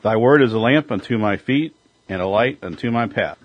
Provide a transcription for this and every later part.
Thy word is a lamp unto my feet and a light unto my path.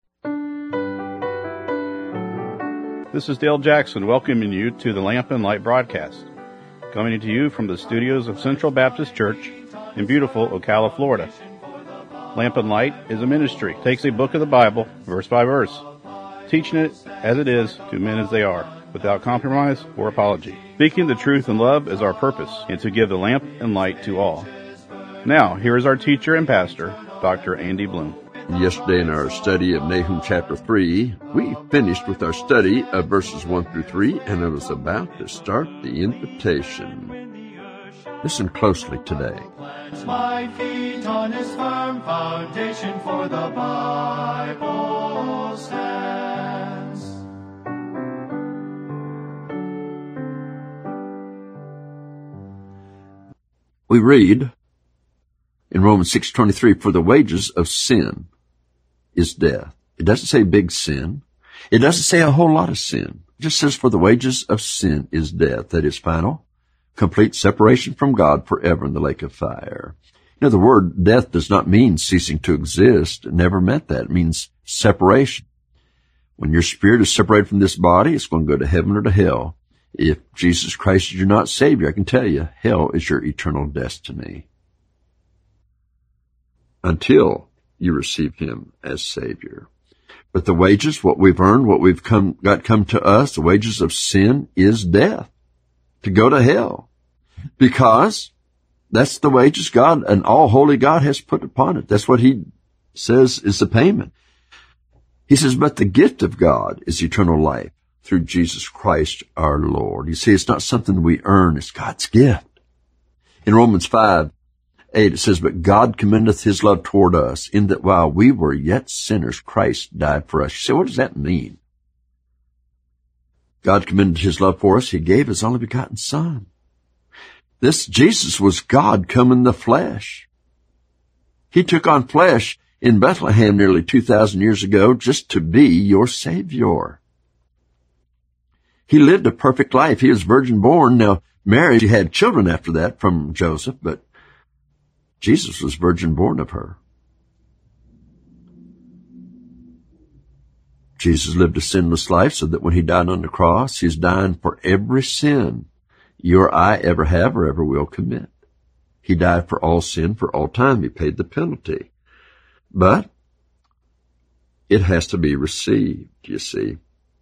This is Dale Jackson welcoming you to the Lamp and Light broadcast, coming to you from the studios of Central Baptist Church in beautiful Ocala, Florida. Lamp and Light is a ministry, takes a book of the Bible, verse by verse, teaching it as it is to men as they are, without compromise or apology. Speaking the truth in love is our purpose, and to give the lamp and light to all. Now, here is our teacher and pastor, Dr. Andy Bloom. Yesterday in our study of Nahum chapter 3, we finished with our study of verses 1 through 3, and I was about to start the invitation. Listen closely today. My feet on his firm foundation, for the Bible stands. We read in Romans 6:23, for the wages of sin is death. It doesn't say big sin. It doesn't say a whole lot of sin. It just says for the wages of sin is death. That is final, complete separation from God forever in the lake of fire. You know, the word death does not mean ceasing to exist. It never meant that. It means separation. When your spirit is separated from this body, it's going to go to heaven or to hell. If Jesus Christ is your not Savior, I can tell you, hell is your eternal destiny. Until you receive Him as Savior. But the wages, what we've earned, what we've come to us, the wages of sin is death. To go to hell. Because that's the wages God, an all-holy God, has put upon it. That's what He says is the payment. He says, but the gift of God is eternal life through Jesus Christ our Lord. You see, it's not something we earn. It's God's gift. In Romans 5:8, it says, but God commendeth His love toward us, in that while we were yet sinners, Christ died for us. You say, what does that mean? God commended His love for us. He gave His only begotten Son. This Jesus was God come in the flesh. He took on flesh in Bethlehem nearly 2,000 years ago just to be your Savior. He lived a perfect life. He was virgin born. Now, Mary, she had children after that from Joseph, but Jesus was virgin born of her. Jesus lived a sinless life so that when He died on the cross, He's dying for every sin you or I ever have or ever will commit. He died for all sin for all time. He paid the penalty. But it has to be received, you see.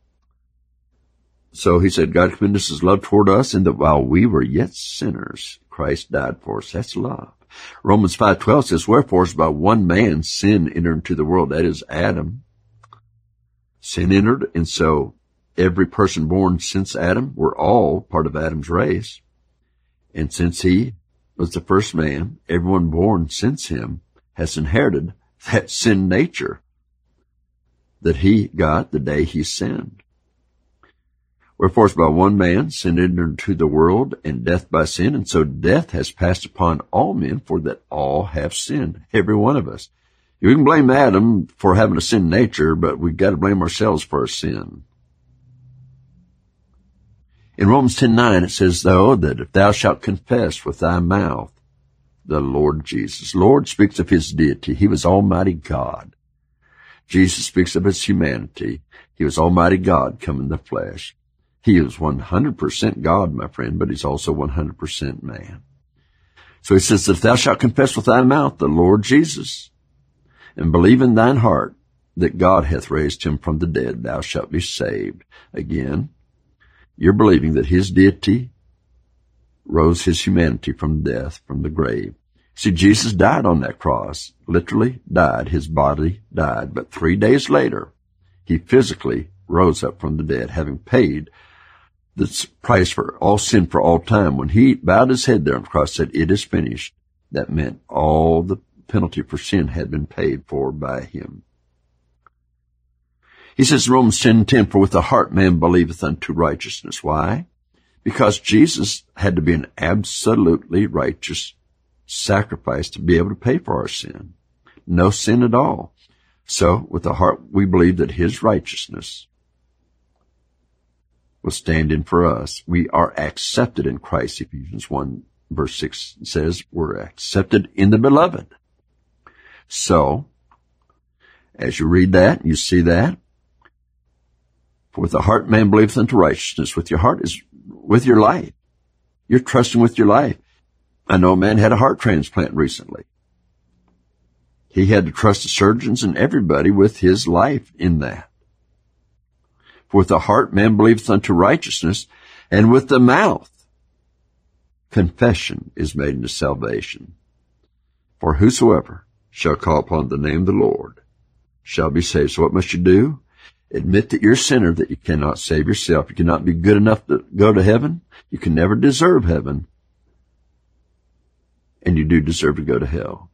So He said, God commended His love toward us, in that while we were yet sinners, Christ died for us. That's love. Romans 5:12 says, wherefore as by one man sin entered into the world, that is Adam. Sin entered, and so every person born since Adam, we're all part of Adam's race. And since he was the first man, everyone born since him has inherited that sin nature that he got the day he sinned. Wherefore, as by one man sin entered into the world, and death by sin, and so death has passed upon all men, for that all have sinned, every one of us. We can blame Adam for having a sin nature, but we've got to blame ourselves for our sin. In Romans 10:9, it says, though, that if thou shalt confess with thy mouth the Lord Jesus. Lord speaks of His deity. He was Almighty God. Jesus speaks of His humanity. He was Almighty God come in the flesh. He is 100% God, my friend, but He's also 100% man. So He says, if thou shalt confess with thy mouth the Lord Jesus, and believe in thine heart that God hath raised Him from the dead, thou shalt be saved. Again, you're believing that His deity rose His humanity from death, from the grave. See, Jesus died on that cross, literally died. His body died. But 3 days later, He physically rose up from the dead, having paid the price for all sin for all time. When He bowed His head there on the cross, said, it is finished. That meant all the penalty for sin had been paid for by Him. He says in Romans 10:10, for with the heart man believeth unto righteousness. Why? Because Jesus had to be an absolutely righteous sacrifice to be able to pay for our sin. No sin at all. So, with the heart we believe that His righteousness will stand in for us. We are accepted in Christ. Ephesians 1 verse 6 says we're accepted in the beloved. So, as you read that, you see that. For with the heart man believeth unto righteousness. With your heart is with your life. You're trusting with your life. I know a man had a heart transplant recently. He had to trust the surgeons and everybody with his life in that. For with the heart man believeth unto righteousness, and with the mouth confession is made unto salvation. For whosoever shall call upon the name of the Lord shall be saved. So what must you do? Admit that you're a sinner, that you cannot save yourself. You cannot be good enough to go to heaven. You can never deserve heaven. And you do deserve to go to hell.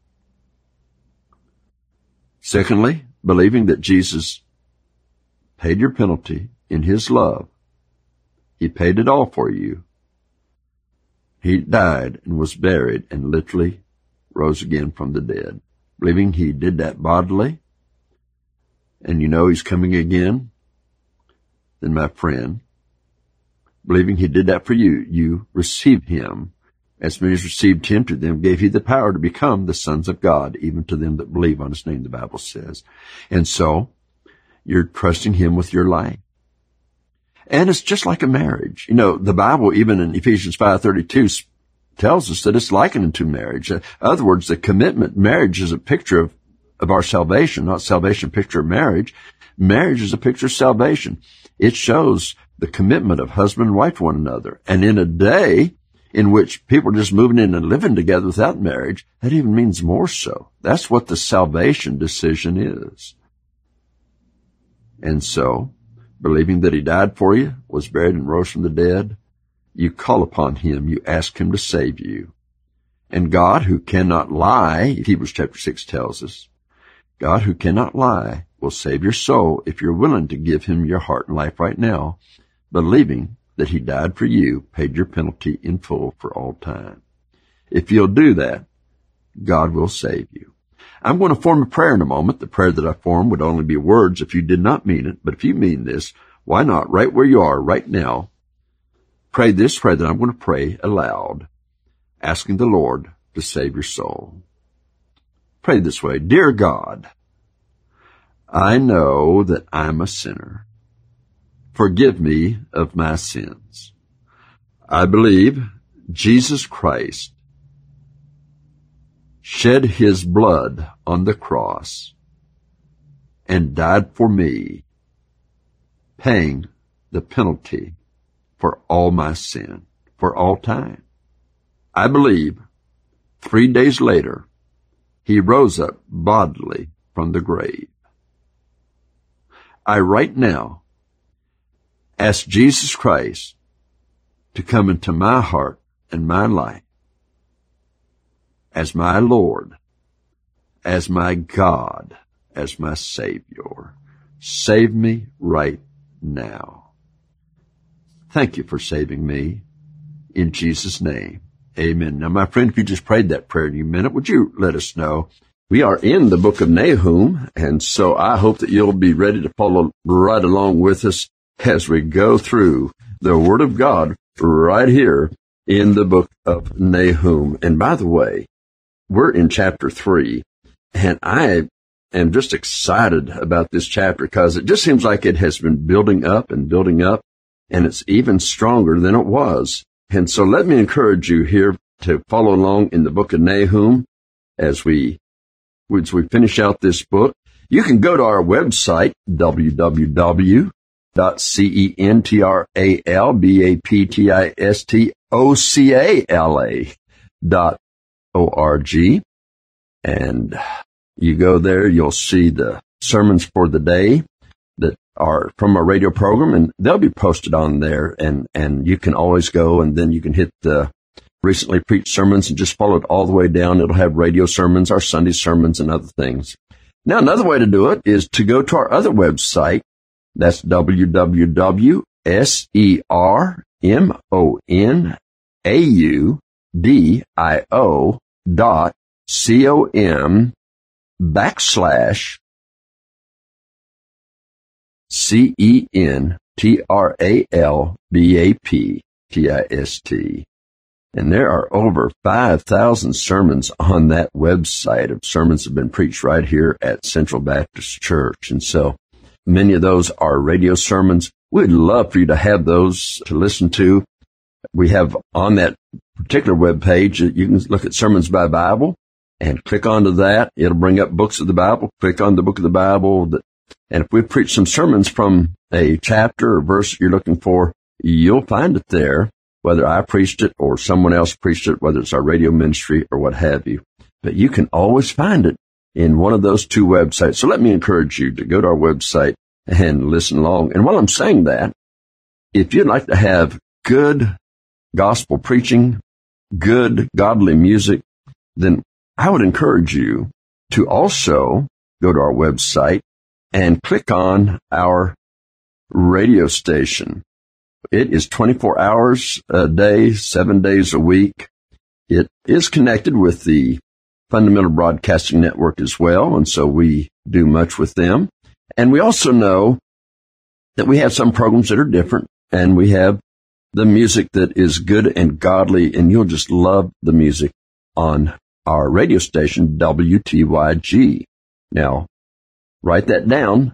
Secondly, believing that Jesus paid your penalty in his love. He paid it all for you. He died and was buried and literally rose again from the dead. Believing he did that bodily, and you know he's coming again, then my friend, believing he did that for you, you receive him. As many as received him, to them gave he the power to become the sons of God, even to them that believe on his name, the Bible says. And so, you're trusting him with your life. And it's just like a marriage. You know, the Bible, even in Ephesians 5:32, tells us that it's likened unto marriage. In other words, the commitment, marriage is a picture of our salvation, not salvation, a picture of marriage. Marriage is a picture of salvation. It shows the commitment of husband and wife to one another. And in a day in which people are just moving in and living together without marriage, that even means more so. That's what the salvation decision is. And so, believing that he died for you, was buried and rose from the dead, you call upon him, you ask him to save you. And God, who cannot lie, Hebrews chapter 6 tells us, God, who cannot lie, will save your soul if you're willing to give him your heart and life right now, believing that he died for you, paid your penalty in full for all time. If you'll do that, God will save you. I'm going to form a prayer in a moment. The prayer that I form would only be words if you did not mean it. But if you mean this, why not, right where you are right now, pray this prayer that I'm going to pray aloud, asking the Lord to save your soul. Pray this way. Dear God, I know that I'm a sinner. Forgive me of my sins. I believe Jesus Christ shed his blood on the cross and died for me, paying the penalty for all my sin, for all time. I believe 3 days later, he rose up bodily from the grave. I right now ask Jesus Christ to come into my heart and my life as my Lord, as my God, as my Savior. Save me right now. Thank you for saving me. In Jesus' name, amen. Now, my friend, if you just prayed that prayer in a minute, would you let us know? We are in the book of Nahum, and so I hope that you'll be ready to follow right along with us as we go through the Word of God right here in the book of Nahum. And by the way, we're in chapter 3, and I am just excited about this chapter because it just seems like it has been building up, and it's even stronger than it was. And so let me encourage you here to follow along in the book of Nahum as we finish out this book. You can go to our website, www.centralbaptistocala.org. And you go there, you'll see the sermons for the day that are from our radio program, and they'll be posted on there, and you can always go, and then you can hit the recently preached sermons and just follow it all the way down. It'll have radio sermons, our Sunday sermons, and other things. Now, another way to do it is to go to our other website. That's www.sermaudio.com/CENTRALBAPTIST. And there are over 5,000 sermons on that website of sermons that have been preached right here at Central Baptist Church. And so many of those are radio sermons. We'd love for you to have those to listen to. We have on that particular web page, you can look at Sermons by Bible and click onto that. It'll bring up books of the Bible. Click on the book of the Bible. And if we preach some sermons from a chapter or verse that you're looking for, you'll find it there, whether I preached it or someone else preached it, whether it's our radio ministry or what have you. But you can always find it in one of those two websites. So let me encourage you to go to our website and listen along. And while I'm saying that, if you'd like to have good gospel preaching, good godly music, then I would encourage you to also go to our website and click on our radio station. It is 24 hours a day, 7 days a week. It is connected with the Fundamental Broadcasting Network as well, and so we do much with them. And we also know that we have some programs that are different, and we have the music that is good and godly, and you'll just love the music on our radio station, WTYG. Now, write that down,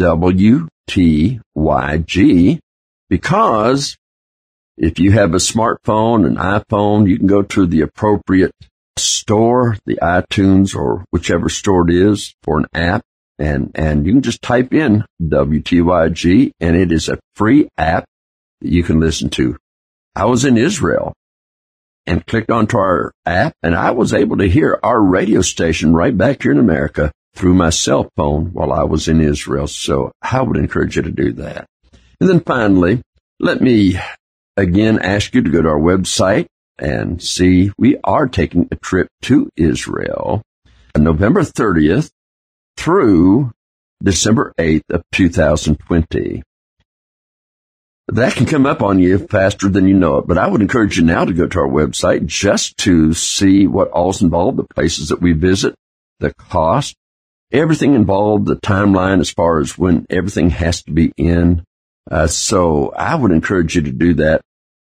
WTYG, because if you have a smartphone, an iPhone, you can go to the appropriate store, the iTunes or whichever store it is for an app, and you can just type in WTYG, and it is a free app that you can listen to. I was in Israel and clicked onto our app, and I was able to hear our radio station right back here in America through my cell phone while I was in Israel. So I would encourage you to do that. And then finally, let me again ask you to go to our website and see we are taking a trip to Israel on November 30th through December 8th of 2020. That can come up on you faster than you know it, but I would encourage you now to go to our website just to see what all's involved, the places that we visit, the cost, everything involved, the timeline as far as when everything has to be in. So I would encourage you to do that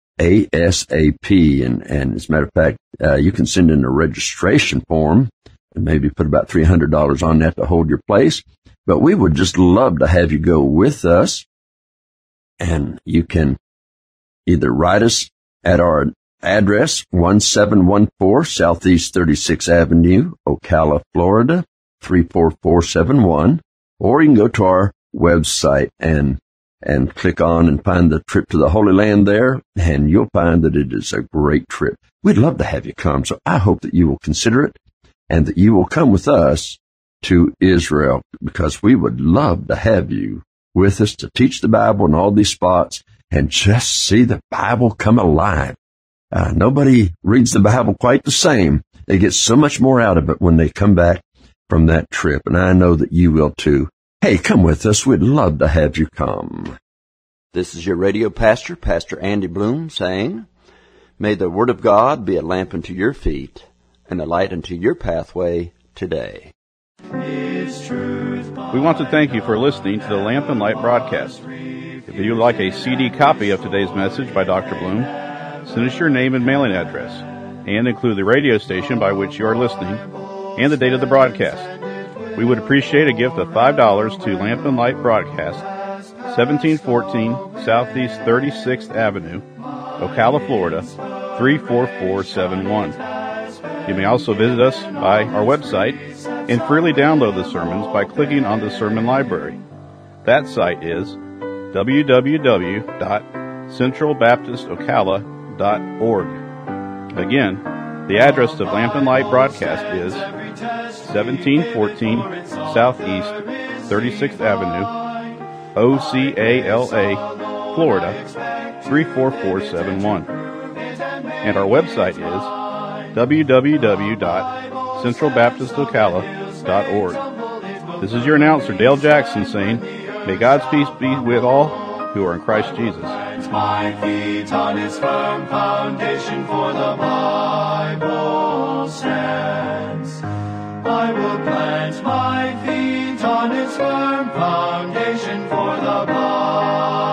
ASAP. And as a matter of fact, you can send in a registration form and maybe put about $300 on that to hold your place. But we would just love to have you go with us. And you can either write us at our address, 1714 Southeast 36th Avenue, Ocala, Florida, 34471, or you can go to our website and click on and find the trip to the Holy Land there, and you'll find that it is a great trip. We'd love to have you come, so I hope that you will consider it and that you will come with us to Israel, because we would love to have you with us to teach the Bible in all these spots and just see the Bible come alive. Nobody reads the Bible quite the same. They get so much more out of it when they come back from that trip, and I know that you will too. Hey, come with us. We'd love to have you come. This is your radio pastor, Pastor Andy Bloom, saying, may the Word of God be a lamp unto your feet and a light unto your pathway today. We want to thank you for listening to the Lamp and Light broadcast. If you would like a CD copy of today's message by Dr. Bloom, send us your name and mailing address, and include the radio station by which you are listening and the date of the broadcast. We would appreciate a gift of $5 to Lamp and Light Broadcast, 1714 Southeast 36th Avenue, Ocala, Florida, 34471. You may also visit us by our website and freely download the sermons by clicking on the Sermon Library. That site is www.centralbaptistocala.org. Again, the address of Lamp and Light Broadcast is 1714 Southeast 36th Avenue, Ocala, Florida, 34471. And our website is www.centralbaptistocala.org. This is your announcer, Dale Jackson, saying, may God's peace be with all who are in Christ Jesus. My feet on his firm foundation, for the Bible stands. I will plant my feet on his firm foundation, for the Bible